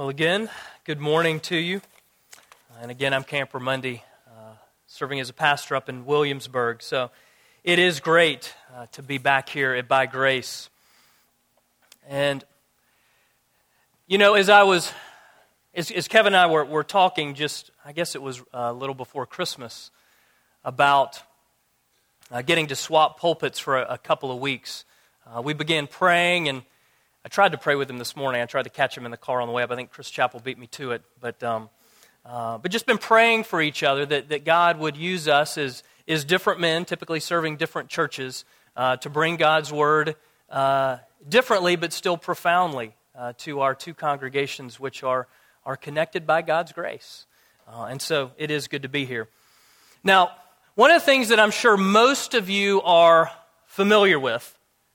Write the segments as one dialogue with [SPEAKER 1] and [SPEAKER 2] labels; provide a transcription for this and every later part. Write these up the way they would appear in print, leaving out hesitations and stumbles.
[SPEAKER 1] Well, again, good morning to you. And again, I'm Camper Mundy, serving as a pastor up in Williamsburg. So it is great to be back here at By Grace. And, you know, as Kevin and I were talking I guess it was a little before Christmas, about getting to swap pulpits for a couple of weeks, we began praying, and I tried to pray with him this morning. I tried to catch him in the car on the way up. I think Chris Chappell beat me to it. But just been praying for each other that God would use us as different men, typically serving different churches, to bring God's Word differently but still profoundly to our two congregations, which are connected by God's grace. And so it is good to be here. Now, one of the things that I'm sure most of you are familiar with,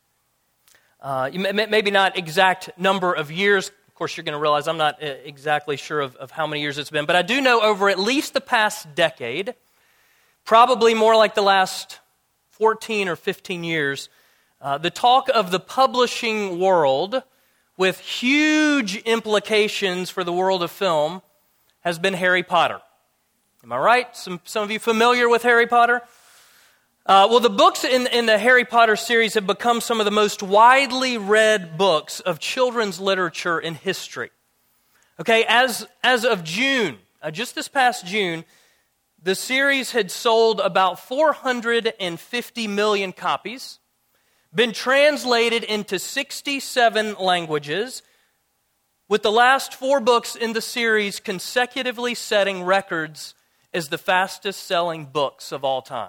[SPEAKER 1] maybe not exact number of years. Of course, you're going to realize I'm not exactly sure of how many years it's been, but I do know over at least the past decade, probably more like the last 14 or 15 years, the talk of the publishing world with huge implications for the world of film has been Harry Potter. Am I right? Some of you familiar with Harry Potter? Well, the books in the Harry Potter series have become some of the most widely read books of children's literature in history. Okay, as of June, just this past June, the series had sold about 450 million copies, been translated into 67 languages, with the last 4 books in the series consecutively setting records as the fastest-selling books of all time.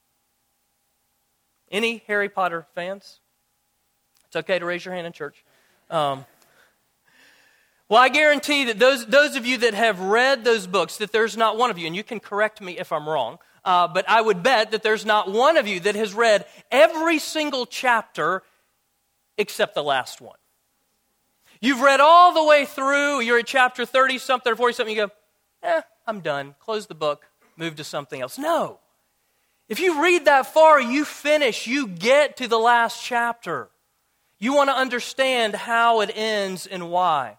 [SPEAKER 1] Any Harry Potter fans? It's okay to raise your hand in church. Well, I guarantee that those of you that have read those books, that there's not one of you, and you can correct me if I'm wrong, but I would bet that there's not one of you that has read every single chapter except the last one. You've read all the way through, you're at chapter 30-something or 40-something, you go, I'm done, close the book, move to something else. No. If you read that far, you finish, you get to the last chapter. You want to understand how it ends and why.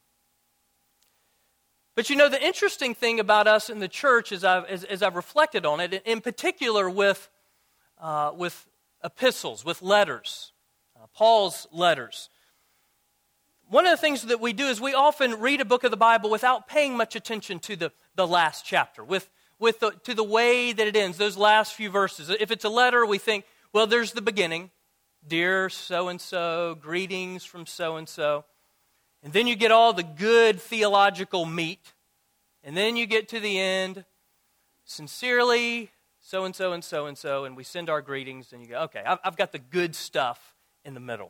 [SPEAKER 1] But you know, the interesting thing about us in the church, as I've reflected on it, in particular with epistles, with letters, Paul's letters, one of the things that we do is we often read a book of the Bible without paying much attention to the last chapter, to the way that it ends, those last few verses. If it's a letter, we think, well, there's the beginning. Dear so-and-so, greetings from so-and-so. And then you get all the good theological meat. And then you get to the end, sincerely, so-and-so and so-and-so, and we send our greetings, and you go, okay, I've got the good stuff in the middle.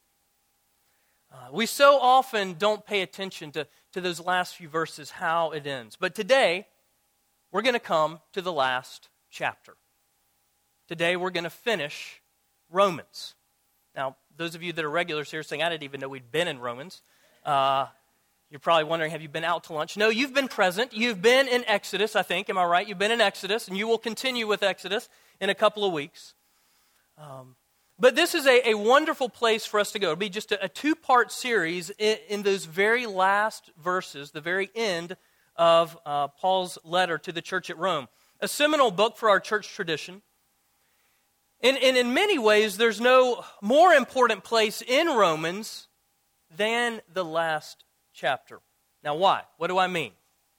[SPEAKER 1] We so often don't pay attention to those last few verses, how it ends. But today, we're going to come to the last chapter. Today we're going to finish Romans. Now, those of you that are regulars here saying, I didn't even know we'd been in Romans. You're probably wondering, have you been out to lunch? No, you've been present. You've been in Exodus, I think. Am I right? You've been in Exodus, and you will continue with Exodus in a couple of weeks. But this is a wonderful place for us to go. It'll be just a 2-part series in those very last verses, the very end of Paul's letter to the church at Rome. A seminal book for our church tradition. And in many ways, there's no more important place in Romans than the last chapter. Now why? What do I mean?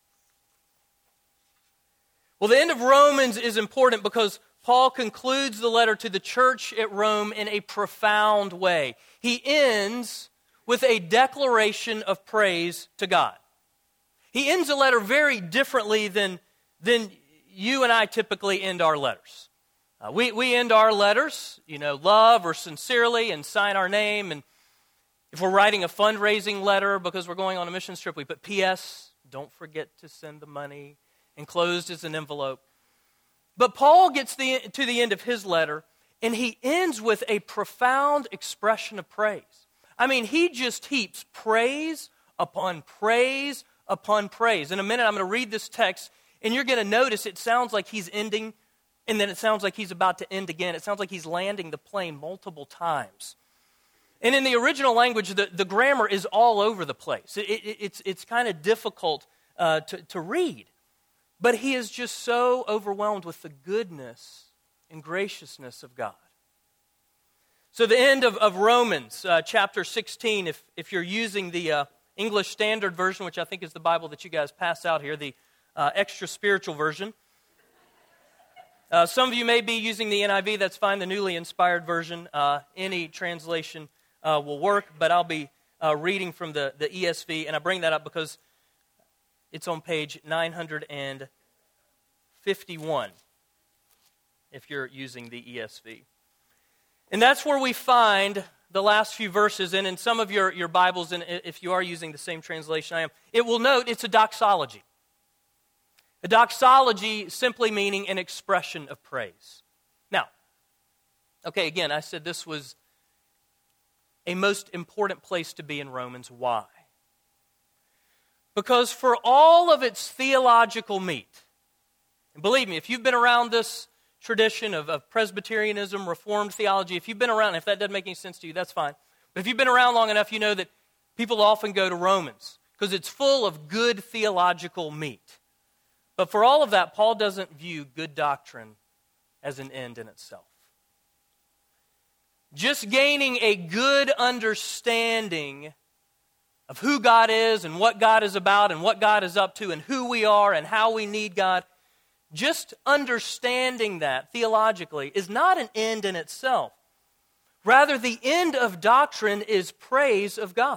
[SPEAKER 1] Well, the end of Romans is important because Paul concludes the letter to the church at Rome in a profound way. He ends with a declaration of praise to God. He ends the letter very differently than you and I typically end our letters. We end our letters, love or sincerely, and sign our name. And if we're writing a fundraising letter because we're going on a mission trip, we put P.S., don't forget to send the money, enclosed as an envelope. But Paul gets to the end of his letter, and he ends with a profound expression of praise. I mean, he just heaps praise upon praise upon praise. In a minute, I'm going to read this text, and you're going to notice it sounds like he's ending, and then it sounds like he's about to end again. It sounds like he's landing the plane multiple times. And in the original language, the grammar is all over the place. It's kind of difficult to read. But he is just so overwhelmed with the goodness and graciousness of God. So the end of Romans chapter 16, if you're using the English Standard Version, which I think is the Bible that you guys pass out here, the extra spiritual version. Some of you may be using the NIV, that's fine, the newly inspired version. Any translation will work, but I'll be reading from the ESV, and I bring that up because it's on page 951, if you're using the ESV. And that's where we find the last few verses, and in some of your Bibles, and if you are using the same translation I am, it will note it's a doxology. A doxology simply meaning an expression of praise. Now, okay, again, I said this was a most important place to be in Romans. Why? Because for all of its theological meat, and believe me, if you've been around this tradition of Presbyterianism, Reformed theology, if you've been around, if that doesn't make any sense to you, that's fine. But if you've been around long enough, you know that people often go to Romans because it's full of good theological meat. But for all of that, Paul doesn't view good doctrine as an end in itself. Just gaining a good understanding of who God is and what God is about and what God is up to and who we are and how we need God, just understanding that theologically is not an end in itself. Rather, the end of doctrine is praise of God.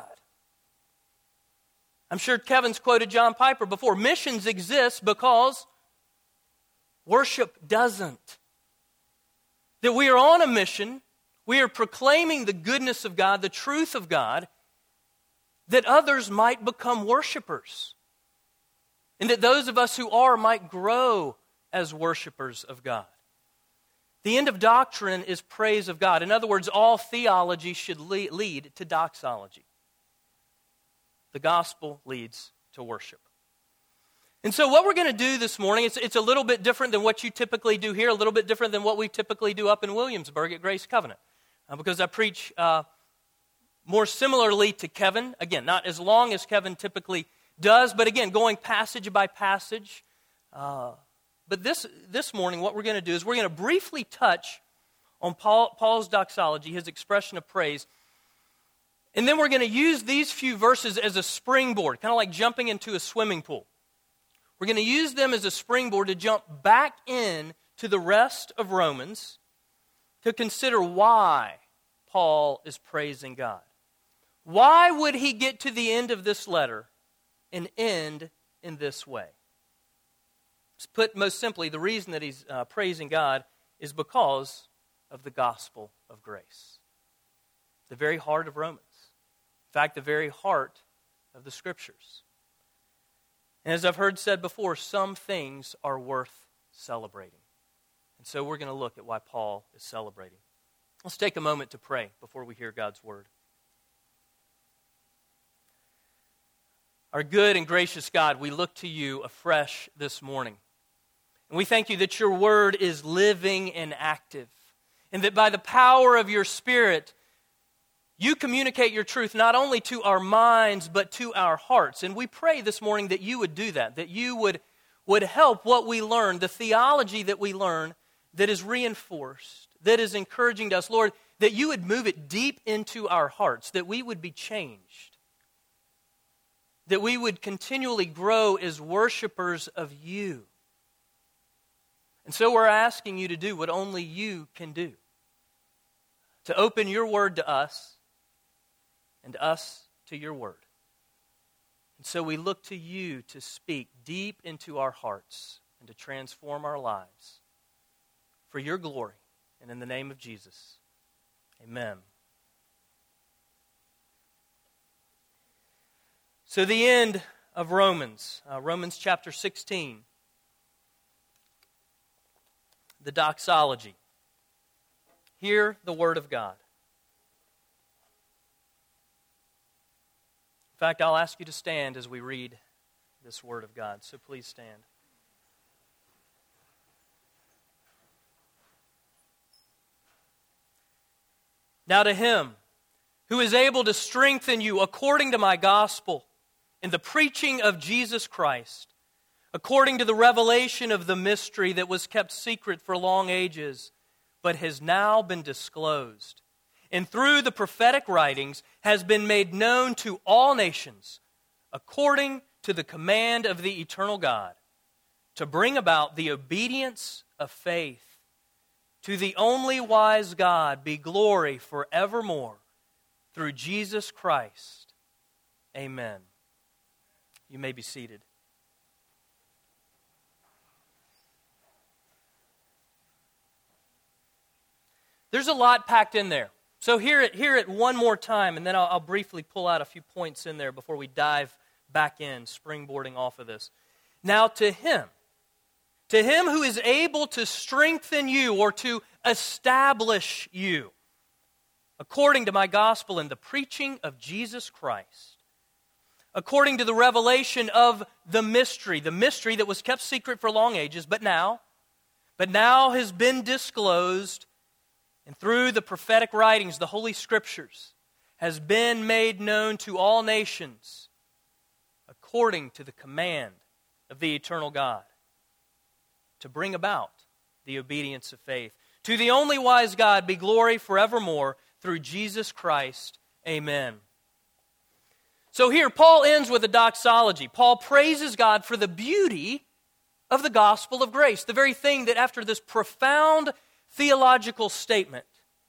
[SPEAKER 1] I'm sure Kevin's quoted John Piper before. Missions exist because worship doesn't. That we are on a mission, we are proclaiming the goodness of God, the truth of God, that others might become worshipers. And that those of us who are might grow as worshipers of God. The end of doctrine is praise of God. In other words, all theology should lead to doxology. The gospel leads to worship. And so what we're going to do this morning, it's a little bit different than what you typically do here, a little bit different than what we typically do up in Williamsburg at Grace Covenant. Because I preach more similarly to Kevin. Again, not as long as Kevin typically does, but again, going passage by passage. But this morning, what we're going to do is we're going to briefly touch on Paul's doxology, his expression of praise. And then we're going to use these few verses as a springboard, kind of like jumping into a swimming pool. We're going to use them as a springboard to jump back in to the rest of Romans to consider why Paul is praising God. Why would he get to the end of this letter and end in this way? Put most simply, the reason that he's praising God is because of the gospel of grace. The very heart of Romans. In fact, the very heart of the Scriptures. And as I've heard said before, some things are worth celebrating. And so we're going to look at why Paul is celebrating. Let's take a moment to pray before we hear God's word. Our good and gracious God, we look to you afresh this morning. And we thank you that your word is living and active. And that by the power of your Spirit, you communicate your truth not only to our minds, but to our hearts. And we pray this morning that you would do that you would help what we learn, the theology that we learn, that is reinforced, that is encouraging to us. Lord, that you would move it deep into our hearts, that we would be changed, that we would continually grow as worshipers of you. And so we're asking you to do what only you can do, to open your word to us, and us to your word. And so we look to you to speak deep into our hearts and to transform our lives for your glory. And in the name of Jesus, amen. So the end of Romans, Romans chapter 16, the doxology. Hear the word of God. In fact, I'll ask you to stand as we read this word of God. So please stand. Now to him who is able to strengthen you according to my gospel in the preaching of Jesus Christ, according to the revelation of the mystery that was kept secret for long ages, but has now been disclosed, and through the prophetic writings has been made known to all nations, according to the command of the eternal God, to bring about the obedience of faith. To the only wise God be glory forevermore, through Jesus Christ. Amen. You may be seated. There's a lot packed in there. So hear it one more time, and then I'll briefly pull out a few points in there before we dive back in, springboarding off of this. Now to Him who is able to strengthen you or to establish you, according to my gospel in the preaching of Jesus Christ, according to the revelation of the mystery that was kept secret for long ages, but now has been disclosed, and through the prophetic writings, the Holy Scriptures, has been made known to all nations, according to the command of the eternal God, to bring about the obedience of faith. To the only wise God be glory forevermore, through Jesus Christ. Amen. So here, Paul ends with a doxology. Paul praises God for the beauty of the gospel of grace, the very thing that after this profound theological statement,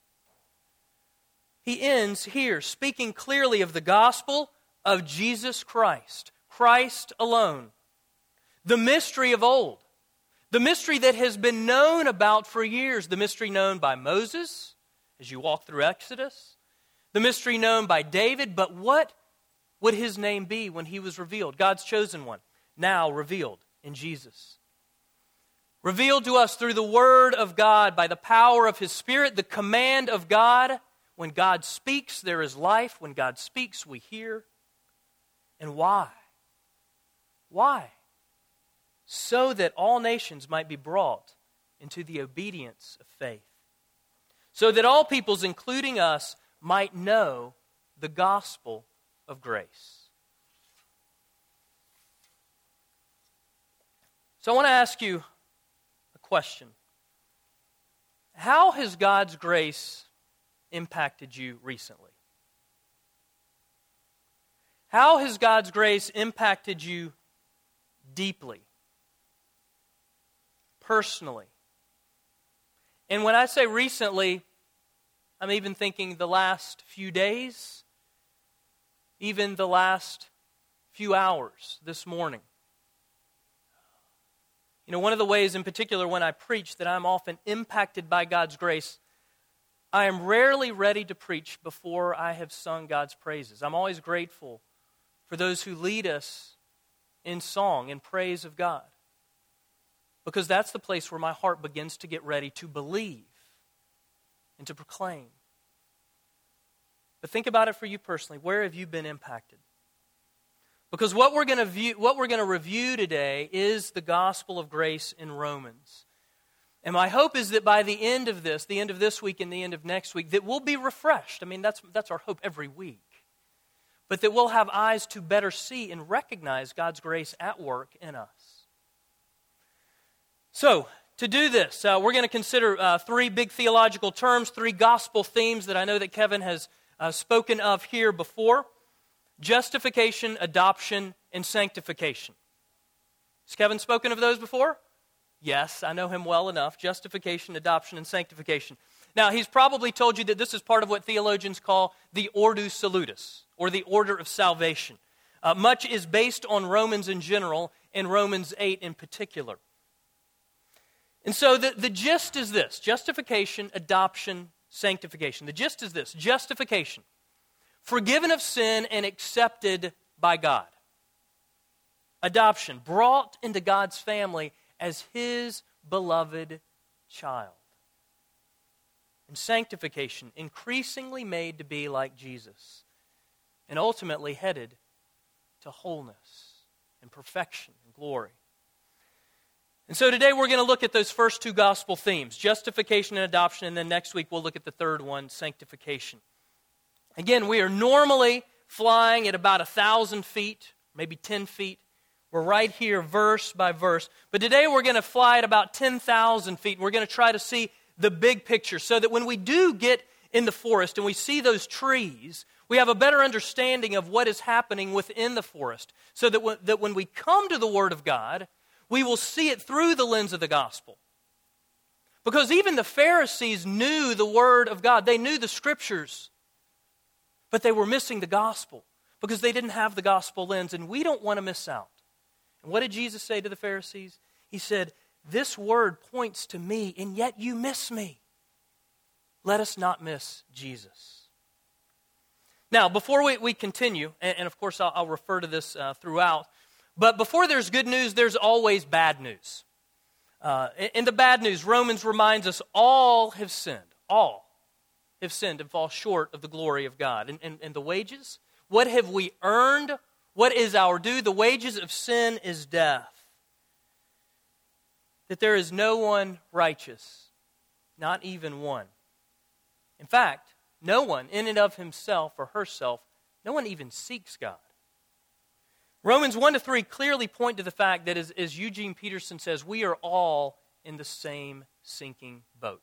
[SPEAKER 1] he ends here speaking clearly of the gospel of Jesus Christ, Christ alone, the mystery of old, the mystery that has been known about for years, the mystery known by Moses as you walk through Exodus, the mystery known by David, but what would his name be when he was revealed? God's chosen one, now revealed in Jesus. Revealed to us through the Word of God by the power of His Spirit, the command of God. When God speaks, there is life. When God speaks, we hear. And why? Why? So that all nations might be brought into the obedience of faith. So that all peoples, including us, might know the gospel of grace. So I want to ask you a question. How has God's grace impacted you recently? How has God's grace impacted you deeply? Personally. And when I say recently, I'm even thinking the last few days, even the last few hours this morning. You know, one of the ways in particular when I preach that I'm often impacted by God's grace, I am rarely ready to preach before I have sung God's praises. I'm always grateful for those who lead us in song, in praise of God. Because that's the place where my heart begins to get ready to believe and to proclaim. But think about it for you personally. Where have you been impacted? Because what we're going to review today is the gospel of grace in Romans. And my hope is that by the end of this week and the end of next week, that we'll be refreshed. I mean, that's our hope every week. But that we'll have eyes to better see and recognize God's grace at work in us. So, to do this, we're going to consider three big theological terms, three gospel themes that I know that Kevin has spoken of here before. Justification, adoption, and sanctification. Has Kevin spoken of those before? Yes, I know him well enough. Justification, adoption, and sanctification. Now, he's probably told you that this is part of what theologians call the Ordo Salutis, or the order of salvation. Much is based on Romans in general, and Romans 8 in particular. And so the gist is this: justification, adoption, sanctification. The gist is this: justification, forgiven of sin and accepted by God. Adoption, brought into God's family as His beloved child. And sanctification, increasingly made to be like Jesus, and ultimately headed to wholeness and perfection and glory. And so today we're going to look at those first two gospel themes, justification and adoption, and then next week we'll look at the third one, sanctification. Again, we are normally flying at about 1,000 feet, maybe 10 feet. We're right here verse by verse. But today we're going to fly at about 10,000 feet. And we're going to try to see the big picture so that when we do get in the forest and we see those trees, we have a better understanding of what is happening within the forest. So that when we come to the Word of God, we will see it through the lens of the gospel. Because even the Pharisees knew the Word of God. They knew the Scriptures. But they were missing the gospel because they didn't have the gospel lens. And we don't want to miss out. And what did Jesus say to the Pharisees? He said, "This word points to me, and yet you miss me." Let us not miss Jesus. Now, before we continue, and of course I'll refer to this throughout, but before there's good news, there's always bad news. In the bad news, Romans reminds us all have sinned. All have sinned and fall short of the glory of God. And the wages? What have we earned? What is our due? The wages of sin is death. That there is no one righteous, not even one. In fact, no one in and of himself or herself, no one even seeks God. Romans 1-3 clearly point to the fact that, as Eugene Peterson says, we are all in the same sinking boat.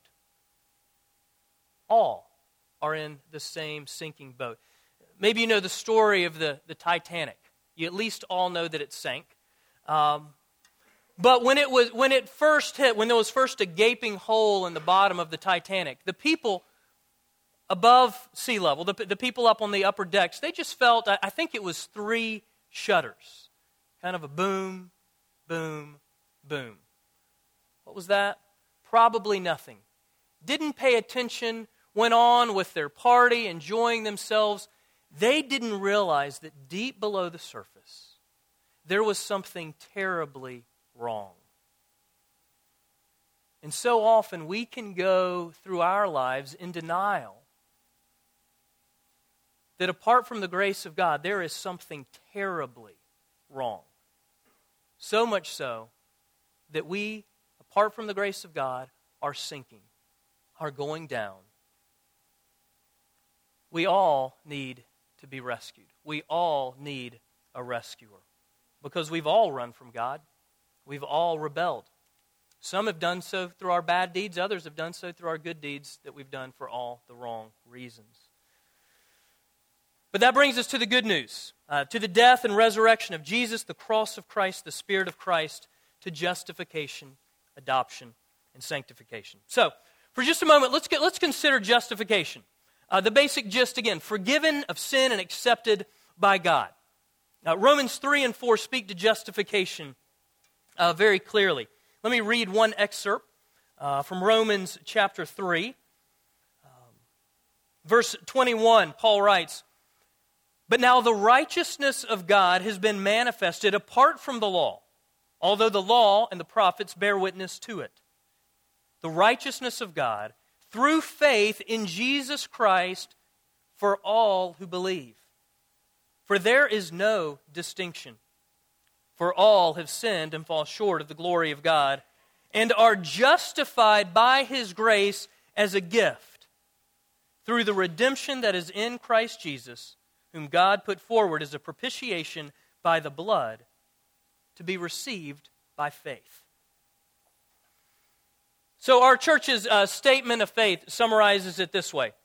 [SPEAKER 1] All are in the same sinking boat. Maybe you know the story of the Titanic. You at least all know that it sank. But when it first hit, when there was first a gaping hole in the bottom of the Titanic, the people above sea level, the people up on the upper decks, they just felt, I think it was 3 shudders. Kind of a boom, boom, boom. What was that? Probably nothing. Didn't pay attention, went on with their party, enjoying themselves. They didn't realize that deep below the surface, there was something terribly wrong. And so often we can go through our lives in denial that apart from the grace of God, there is something terribly wrong. So much so that we, apart from the grace of God, are sinking, are going down. We all need to be rescued. We all need a rescuer because we've all run from God. We've all rebelled. Some have done so through our bad deeds. Others have done so through our good deeds that we've done for all the wrong reasons. But that brings us to the good news, to the death and resurrection of Jesus, the cross of Christ, the Spirit of Christ, to justification, adoption, and sanctification. So, for just a moment, let's consider justification. The basic gist again: forgiven of sin and accepted by God. Romans 3 and 4 speak to justification very clearly. Let me read one excerpt from Romans chapter 3. Verse 21, Paul writes, "But now the righteousness of God has been manifested apart from the law, although the law and the prophets bear witness to it. The righteousness of God through faith in Jesus Christ for all who believe. For there is no distinction. For all have sinned and fall short of the glory of God, and are justified by His grace as a gift, through the redemption that is in Christ Jesus, whom God put forward as a propitiation by the blood, to be received by faith." So our church's statement of faith summarizes it this way.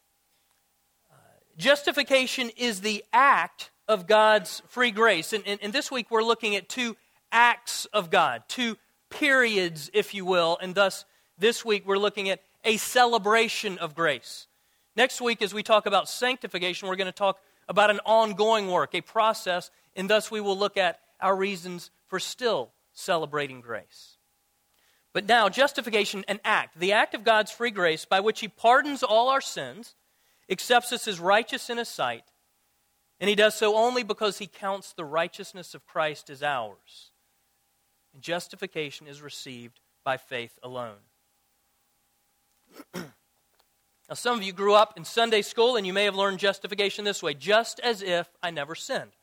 [SPEAKER 1] Justification is the act of God's free grace. And this week we're looking at 2 acts of God, 2 periods, if you will. And thus, this week we're looking at a celebration of grace. Next week, as we talk about sanctification, we're going to talk about an ongoing work, a process. And thus we will look at our reasons for still celebrating grace. But now, justification, an act, the act of God's free grace by which He pardons all our sins, accepts us as righteous in His sight, and He does so only because He counts the righteousness of Christ as ours. And justification is received by faith alone. Now, some of you grew up in Sunday school, and you may have learned justification this way: just as if I never sinned.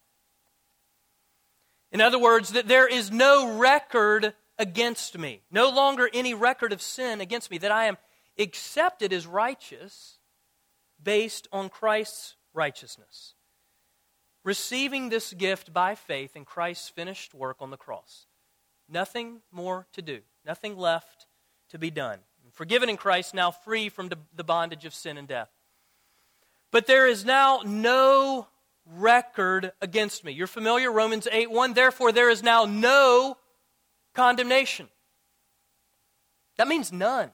[SPEAKER 1] In other words, that there is no record against me, no longer any record of sin against me, that I am accepted as righteous based on Christ's righteousness. Receiving this gift by faith in Christ's finished work on the cross. Nothing more to do. Nothing left to be done. Forgiven in Christ, now free from the bondage of sin and death. But there is now no record against me. You're familiar, Romans 8:1. Therefore, there is now no condemnation. That means none.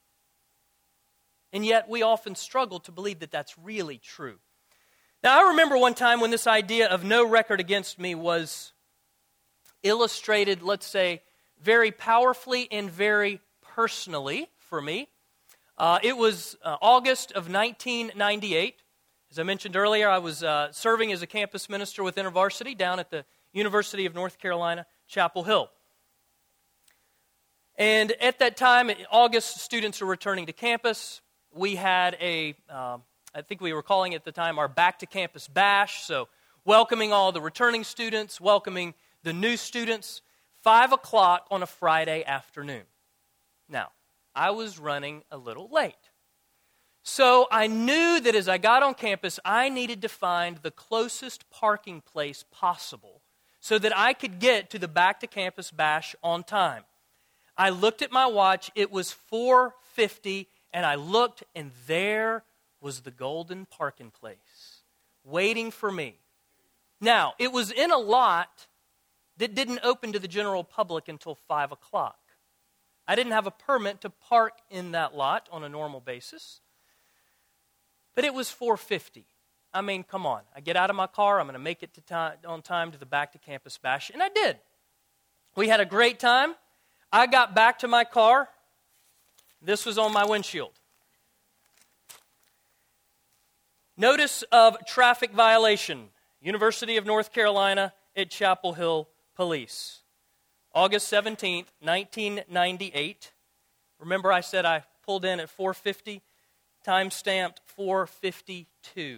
[SPEAKER 1] And yet, we often struggle to believe that that's really true. Now, I remember one time when this idea of no record against me was illustrated, let's say, very powerfully and very personally for me. It was August of 1998. As I mentioned earlier, I was serving as a campus minister with InterVarsity down at the University of North Carolina, Chapel Hill. And at that time, in August, students were returning to campus. We had I think we were calling it at the time our Back to Campus Bash, so welcoming all the returning students, welcoming the new students, 5 o'clock on a Friday afternoon. Now, I was running a little late. So I knew that as I got on campus, I needed to find the closest parking place possible so that I could get to the Back to Campus Bash on time. I looked at my watch, it was 4:50, and I looked, and there was the golden parking place waiting for me. Now, it was in a lot that didn't open to the general public until 5 o'clock. I didn't have a permit to park in that lot on a normal basis. But it was 4:50. I mean, come on. I get out of my car. I'm going to make it on time to the Back to Campus Bash. And I did. We had a great time. I got back to my car. This was on my windshield. Notice of traffic violation. University of North Carolina at Chapel Hill Police. August 17th, 1998. Remember I said I pulled in at 4:50? Time stamped 4:52.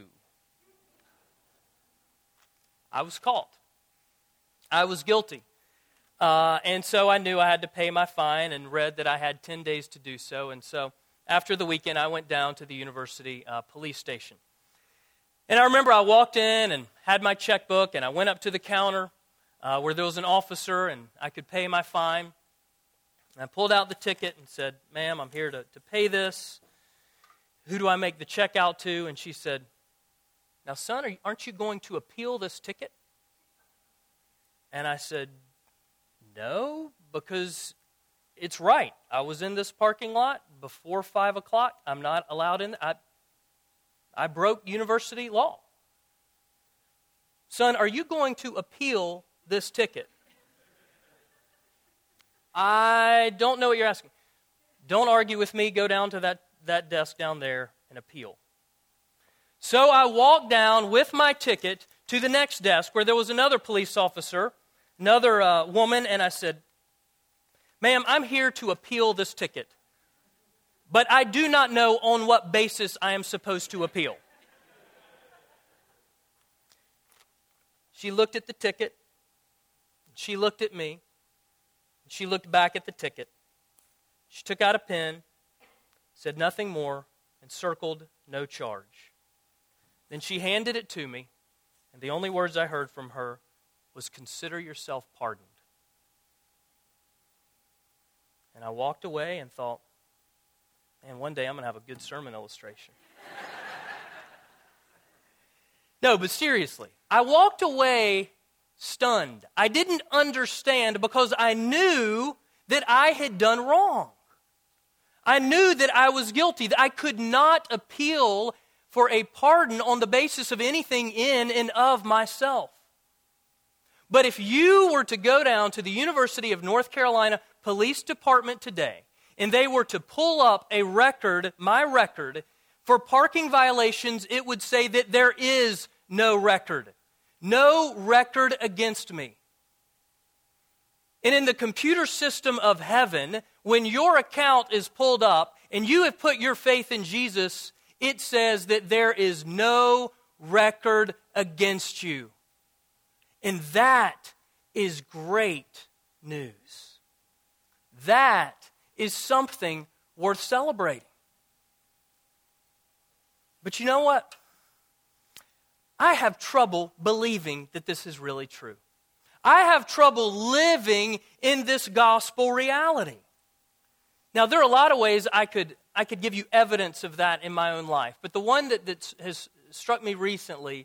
[SPEAKER 1] I was caught. I was guilty. And so I knew I had to pay my fine and read that I had 10 days to do so. And so after the weekend, I went down to the university police station. And I remember I walked in and had my checkbook, and I went up to the counter where there was an officer, and I could pay my fine. And I pulled out the ticket and said, "Ma'am, I'm here to pay this. Who do I make the check out to?" And she said, "Now, son, aren't you going to appeal this ticket?" And I said, "No, because it's right. I was in this parking lot before 5 o'clock. I'm not allowed in. I broke university law." "Son, are you going to appeal this ticket?" "I don't know what you're asking." "Don't argue with me. Go down to that desk down there and appeal." So I walked down with my ticket to the next desk where there was another police officer, another woman, and I said, "Ma'am, I'm here to appeal this ticket, but I do not know on what basis I am supposed to appeal." She looked at the ticket, she looked at me, she looked back at the ticket. She took out a pen, said nothing more, and circled no charge. Then she handed it to me, and the only words I heard from her was, "Consider yourself pardoned." And I walked away and thought, man, one day I'm going to have a good sermon illustration. No, but seriously, I walked away stunned. I didn't understand because I knew that I had done wrong. I knew that I was guilty, that I could not appeal for a pardon on the basis of anything in and of myself. But if you were to go down to the University of North Carolina Police Department today, and they were to pull up a record, my record, for parking violations, it would say that there is no record. No record against me. And in the computer system of heaven, when your account is pulled up and you have put your faith in Jesus, it says that there is no record against you. And that is great news. That is something worth celebrating. But you know what? I have trouble believing that this is really true. I have trouble living in this gospel reality. Now, there are a lot of ways I could give you evidence of that in my own life, but the one that has struck me recently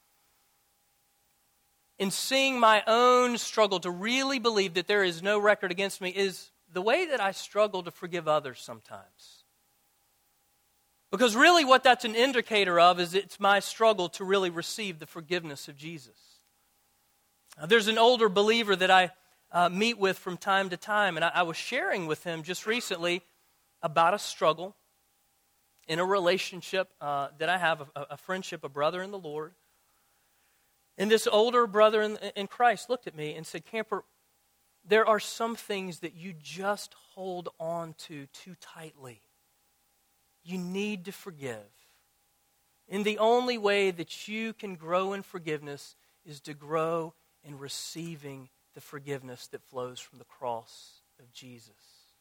[SPEAKER 1] in seeing my own struggle to really believe that there is no record against me is the way that I struggle to forgive others sometimes. Because really what that's an indicator of is it's my struggle to really receive the forgiveness of Jesus. There's an older believer that I meet with from time to time, and I was sharing with him just recently about a struggle in a relationship that I have, a friendship, a brother in the Lord. And this older brother in Christ looked at me and said, Camper, there are some things that you just hold on to too tightly. You need to forgive. And the only way that you can grow in forgiveness is to grow in receiving the forgiveness that flows from the cross of Jesus.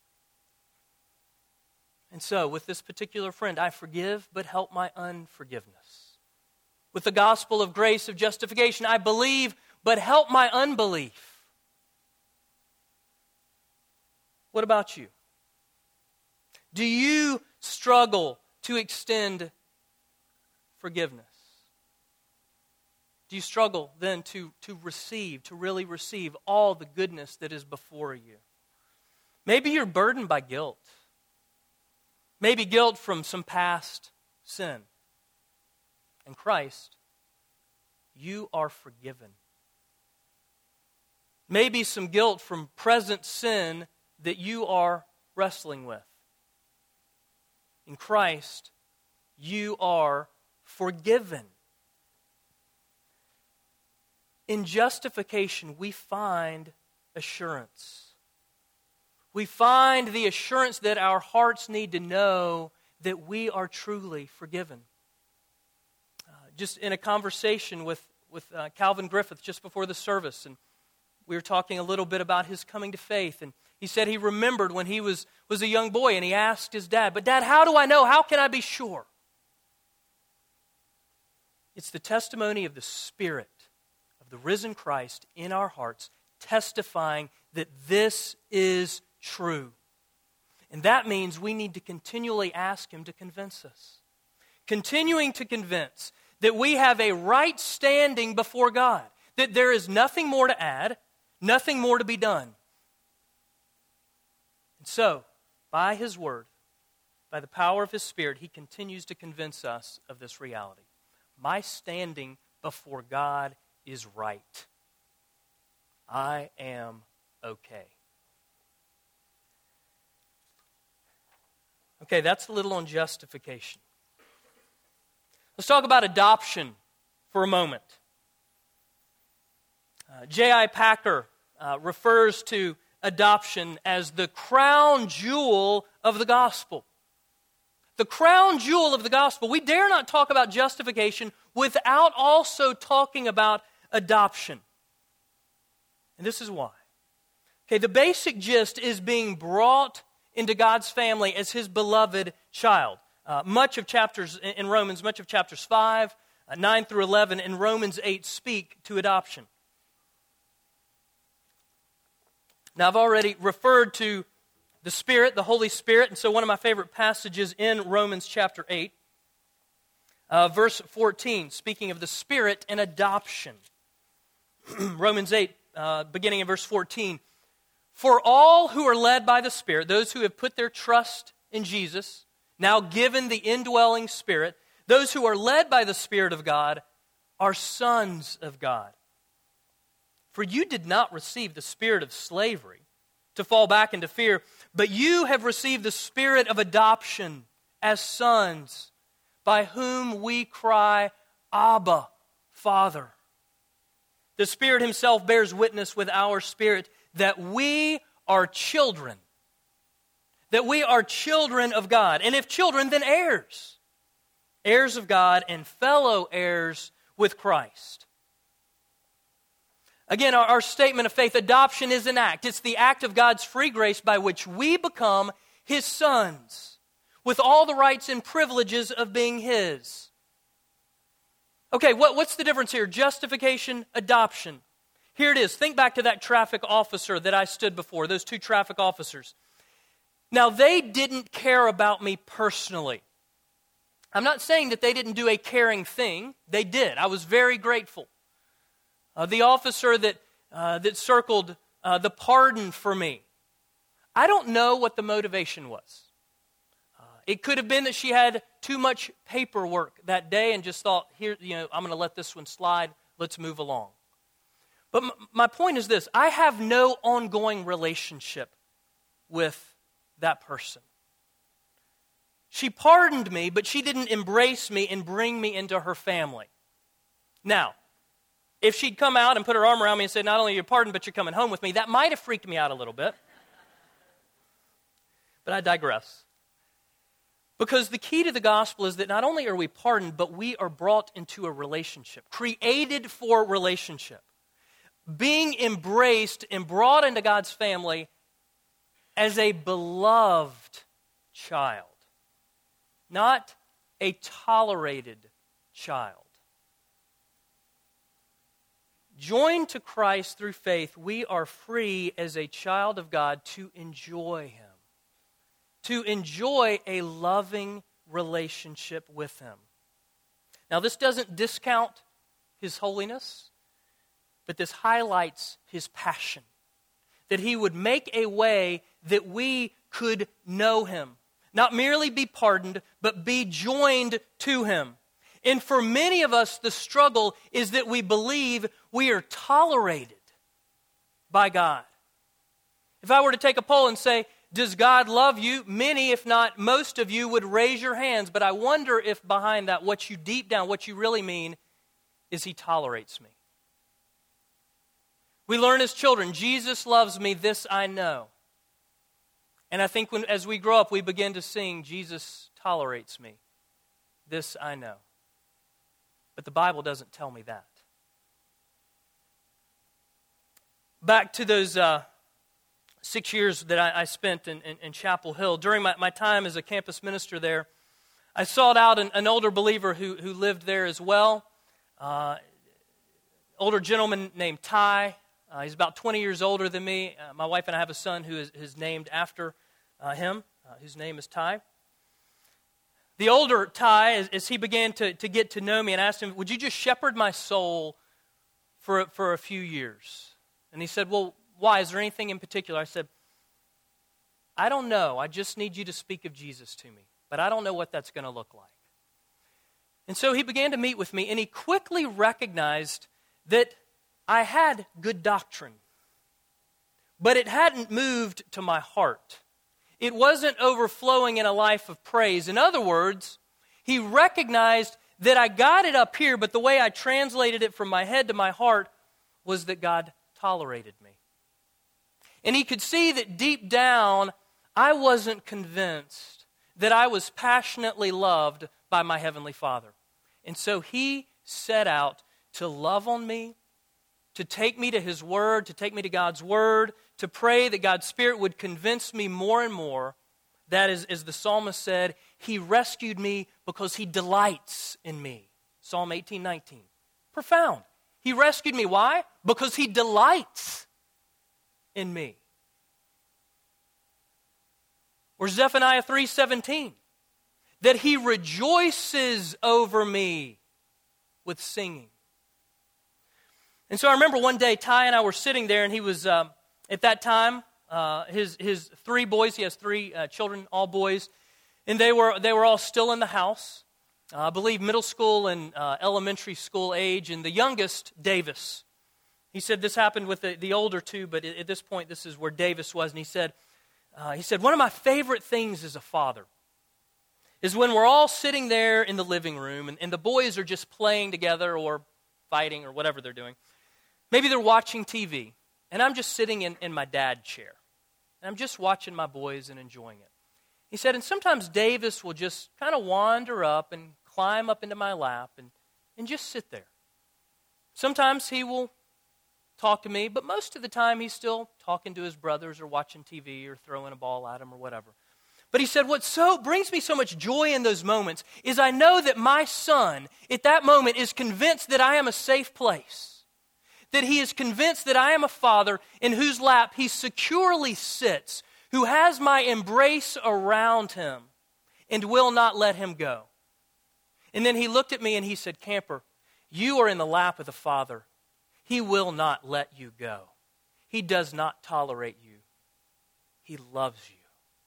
[SPEAKER 1] And so, with this particular friend, I forgive, but help my unforgiveness. With the gospel of grace of justification, I believe, but help my unbelief. What about you? Do you struggle to extend forgiveness? Do you struggle then to really receive all the goodness that is before you? Maybe you're burdened by guilt. Maybe guilt from some past sin. In Christ, you are forgiven. Maybe some guilt from present sin that you are wrestling with. In Christ, you are forgiven. In justification, we find assurance. We find the assurance that our hearts need to know that we are truly forgiven. Just in a conversation with Calvin Griffith just before the service, and we were talking a little bit about his coming to faith, and he said he remembered when he was a young boy, and he asked his dad, "But Dad, how do I know? How can I be sure?" It's the testimony of the Spirit of the risen Christ in our hearts, testifying that this is true. And that means we need to continually ask Him to convince us. Continuing to convince that we have a right standing before God, that there is nothing more to add, nothing more to be done. And so, by His Word, by the power of His Spirit, He continues to convince us of this reality. My standing before God is right. I am okay. Okay, that's a little on justification. Let's talk about adoption for a moment. J.I. Packer refers to adoption as the crown jewel of the gospel. The crown jewel of the gospel. We dare not talk about justification without also talking about adoption. And this is why. Okay, the basic gist is being brought into God's family as His beloved child. Much of chapters in Romans, much of chapters 5, 9 through 11, and Romans 8 speak to adoption. Now, I've already referred to the Spirit, the Holy Spirit, and so one of my favorite passages in Romans chapter 8, verse 14, speaking of the Spirit and adoption. Romans 8, beginning in verse 14. For all who are led by the Spirit, those who have put their trust in Jesus, now given the indwelling Spirit, those who are led by the Spirit of God are sons of God. For you did not receive the spirit of slavery to fall back into fear, but you have received the Spirit of adoption as sons, by whom we cry, Abba, Father. The Spirit Himself bears witness with our spirit that we are children. That we are children of God. And if children, then heirs. Heirs of God and fellow heirs with Christ. Again, our statement of faith, adoption is an act. It's the act of God's free grace by which we become His sons, with all the rights and privileges of being His. Okay, what's the difference here? Justification, adoption. Here it is. Think back to that traffic officer that I stood before, those two traffic officers. Now, they didn't care about me personally. I'm not saying that they didn't do a caring thing. They did. I was very grateful. The officer that circled the pardon for me, I don't know what the motivation was. It could have been that she had too much paperwork that day and just thought, here, I'm going to let this one slide. Let's move along. But my point is this. I have no ongoing relationship with that person. She pardoned me, but she didn't embrace me and bring me into her family. Now, if she'd come out and put her arm around me and said, not only are you pardoned, but you're coming home with me, that might have freaked me out a little bit. But I digress. Because the key to the gospel is that not only are we pardoned, but we are brought into a relationship, created for relationship, being embraced and brought into God's family as a beloved child, not a tolerated child. Joined to Christ through faith, we are free as a child of God to enjoy Him, to enjoy a loving relationship with Him. Now, this doesn't discount His holiness, but this highlights His passion, that He would make a way that we could know Him, not merely be pardoned, but be joined to Him. And for many of us, the struggle is that we believe we are tolerated by God. If I were to take a poll and say, does God love you? Many, if not most of you, would raise your hands. But I wonder if behind that, what you deep down, what you really mean is He tolerates me. We learn as children, Jesus loves me, this I know. And I think as we grow up, we begin to sing, Jesus tolerates me, this I know. But the Bible doesn't tell me that. Back to those 6 years that I spent in Chapel Hill, during my time as a campus minister there, I sought out an older believer who lived there as well. Older gentleman named Ty. He's about 20 years older than me. My wife and I have a son who is named after him, whose name is Ty. The older Ty, as he began to get to know me, and asked him, would you just shepherd my soul for a few years? And he said, well, why? Is there anything in particular? I said, I don't know. I just need you to speak of Jesus to me. But I don't know what that's going to look like. And so he began to meet with me, and he quickly recognized that I had good doctrine, but it hadn't moved to my heart. It wasn't overflowing in a life of praise. In other words, he recognized that I got it up here, but the way I translated it from my head to my heart was that God tolerated me. And he could see that deep down, I wasn't convinced that I was passionately loved by my Heavenly Father. And so he set out to love on me, to take me to His Word, to take me to God's Word, to pray that God's Spirit would convince me more and more that, as the psalmist said, He rescued me because He delights in me. Psalm 18:19. Profound. He rescued me. Why? Because He delights in me. Or Zephaniah 3:17. That He rejoices over me with singing. And so I remember one day Ty and I were sitting there, and he was, at that time, his three boys, he has three children, all boys, and they were all still in the house, I believe middle school and elementary school age, and the youngest, Davis. He said this happened with the older two, but at this point, this is where Davis was, and he said, one of my favorite things as a father is when we're all sitting there in the living room, and the boys are just playing together or fighting or whatever they're doing. Maybe they're watching TV, and I'm just sitting in my dad chair. And I'm just watching my boys and enjoying it. He said, and sometimes Davis will just kind of wander up and climb up into my lap and just sit there. Sometimes he will talk to me, but most of the time he's still talking to his brothers or watching TV or throwing a ball at them or whatever. But he said, what so brings me so much joy in those moments is I know that my son, at that moment, is convinced that I am a safe place. That he is convinced that I am a father in whose lap he securely sits, who has my embrace around him and will not let him go. And then he looked at me and he said, Camper, you are in the lap of the Father. He will not let you go. He does not tolerate you. He loves you.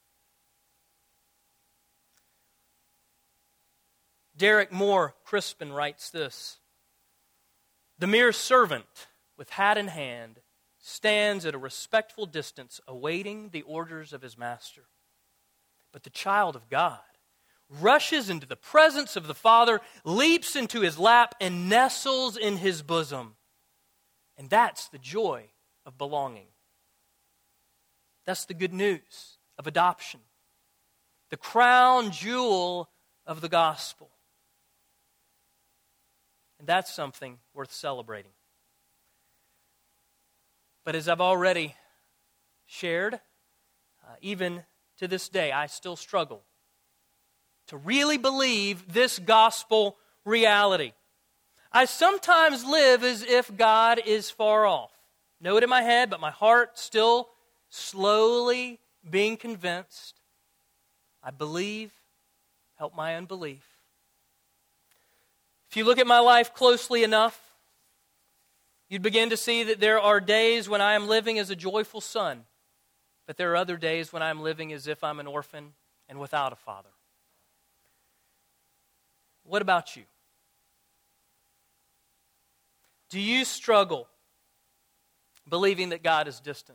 [SPEAKER 1] Derek Moore Crispin writes this: the mere servant with hat in hand stands at a respectful distance awaiting the orders of his master. But the child of God rushes into the presence of the Father, leaps into his lap, and nestles in his bosom. And that's the joy of belonging. That's the good news of adoption. The crown jewel of the gospel. And that's something worth celebrating. But as I've already shared, even to this day, I still struggle to really believe this gospel reality. I sometimes live as if God is far off. Know it in my head, but my heart still slowly being convinced. I believe, help my unbelief. If you look at my life closely enough, you'd begin to see that there are days when I am living as a joyful son, but there are other days when I am living as if I'm an orphan and without a father. What about you? Do you struggle believing that God is distant?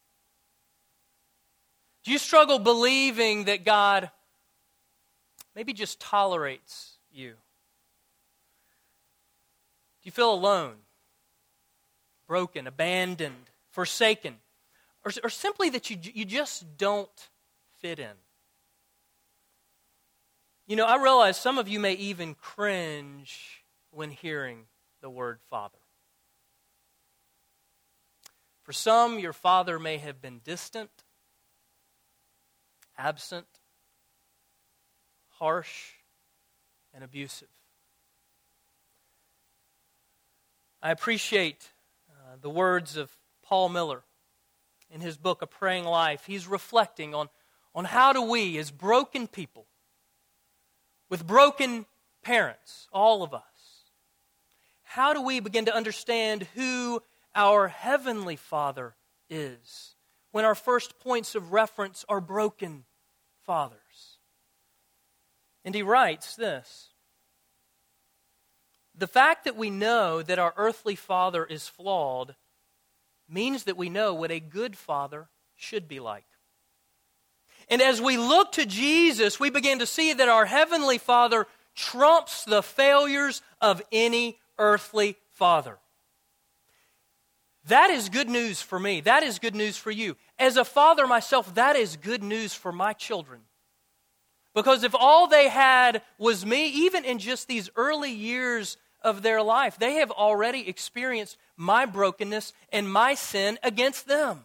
[SPEAKER 1] Do you struggle believing that God maybe just tolerates you? Do you feel alone, broken, abandoned, forsaken, or simply that you just don't fit in? You know, I realize some of you may even cringe when hearing the word Father. For some, your father may have been distant, absent, harsh, and abusive. I appreciate the words of Paul Miller in his book, A Praying Life. He's reflecting on how do we, as broken people, with broken parents, all of us, how do we begin to understand who our Heavenly Father is when our first points of reference are broken fathers? And he writes this: the fact that we know that our earthly father is flawed means that we know what a good father should be like. And as we look to Jesus, we begin to see that our Heavenly Father trumps the failures of any earthly father. That is good news for me. That is good news for you. As a father myself, that is good news for my children. Because if all they had was me, even in just these early years of their life, they have already experienced my brokenness and my sin against them.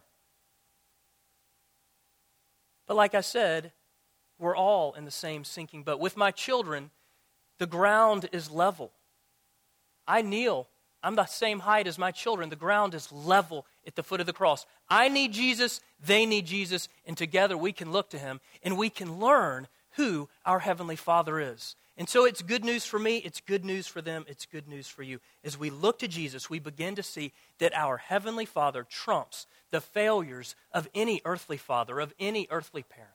[SPEAKER 1] But like I said, we're all in the same sinking boat. With my children, the ground is level. I kneel. I'm the same height as my children. The ground is level at the foot of the cross. I need Jesus, they need Jesus, and together we can look to Him and we can learn who our Heavenly Father is. And so it's good news for me, it's good news for them, it's good news for you. As we look to Jesus, we begin to see that our Heavenly Father trumps the failures of any earthly father, of any earthly parent.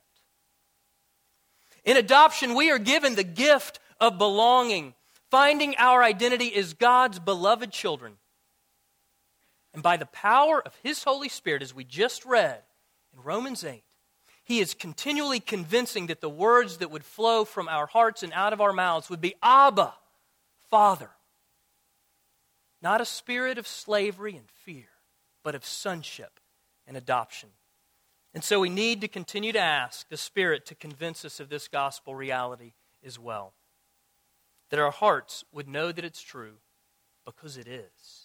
[SPEAKER 1] In adoption, we are given the gift of belonging, finding our identity as God's beloved children. And by the power of His Holy Spirit, as we just read in Romans 8, He is continually convincing that the words that would flow from our hearts and out of our mouths would be, Abba, Father. Not a spirit of slavery and fear, but of sonship and adoption. And so we need to continue to ask the Spirit to convince us of this gospel reality as well. That our hearts would know that it's true, because it is.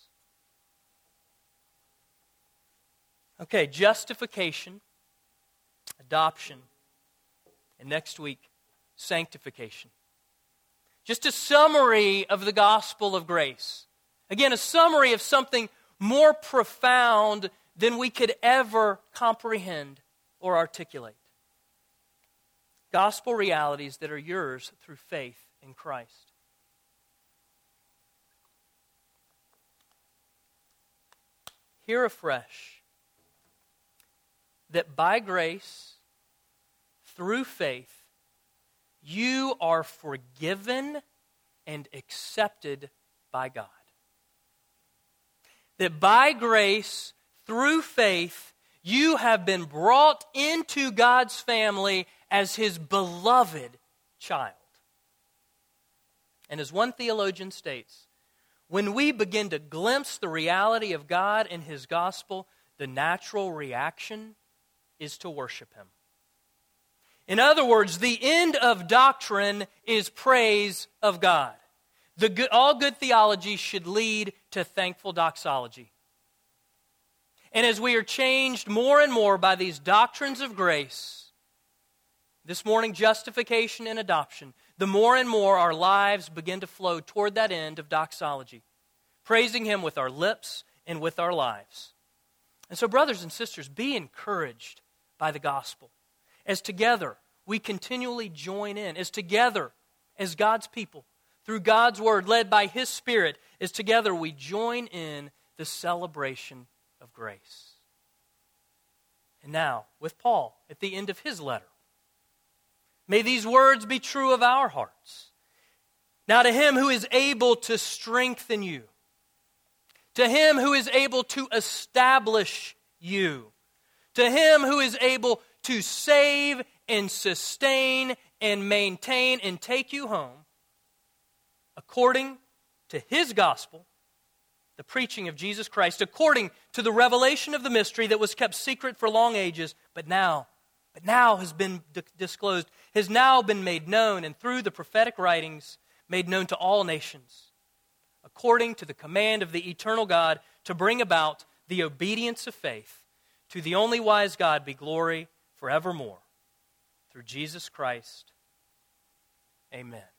[SPEAKER 1] Okay, justification, adoption, And next week, sanctification. Just a summary of the gospel of grace. Again, a summary of something more profound than we could ever comprehend or articulate. Gospel realities that are yours through faith in Christ. Hear afresh that by grace, through faith, you are forgiven and accepted by God. That by grace, through faith, you have been brought into God's family as His beloved child. And as one theologian states, when we begin to glimpse the reality of God and His gospel, the natural reaction is to worship Him. In other words, the end of doctrine is praise of God. All good theology should lead to thankful doxology. And as we are changed more and more by these doctrines of grace, this morning justification and adoption, the more and more our lives begin to flow toward that end of doxology, praising Him with our lips and with our lives. And so, brothers and sisters, be encouraged by the gospel. As together we continually join in, as together as God's people, through God's word, led by His Spirit, as together we join in the celebration of grace. And now, with Paul, at the end of his letter, may these words be true of our hearts. Now to Him who is able to strengthen you, to Him who is able to establish you, to Him who is able to save and sustain and maintain and take you home, according to His gospel, the preaching of Jesus Christ, according to the revelation of the mystery that was kept secret for long ages, but now has been disclosed, has now been made known, and through the prophetic writings made known to all nations, according to the command of the eternal God, to bring about the obedience of faith. To the only wise God be glory forevermore. Through Jesus Christ. Amen.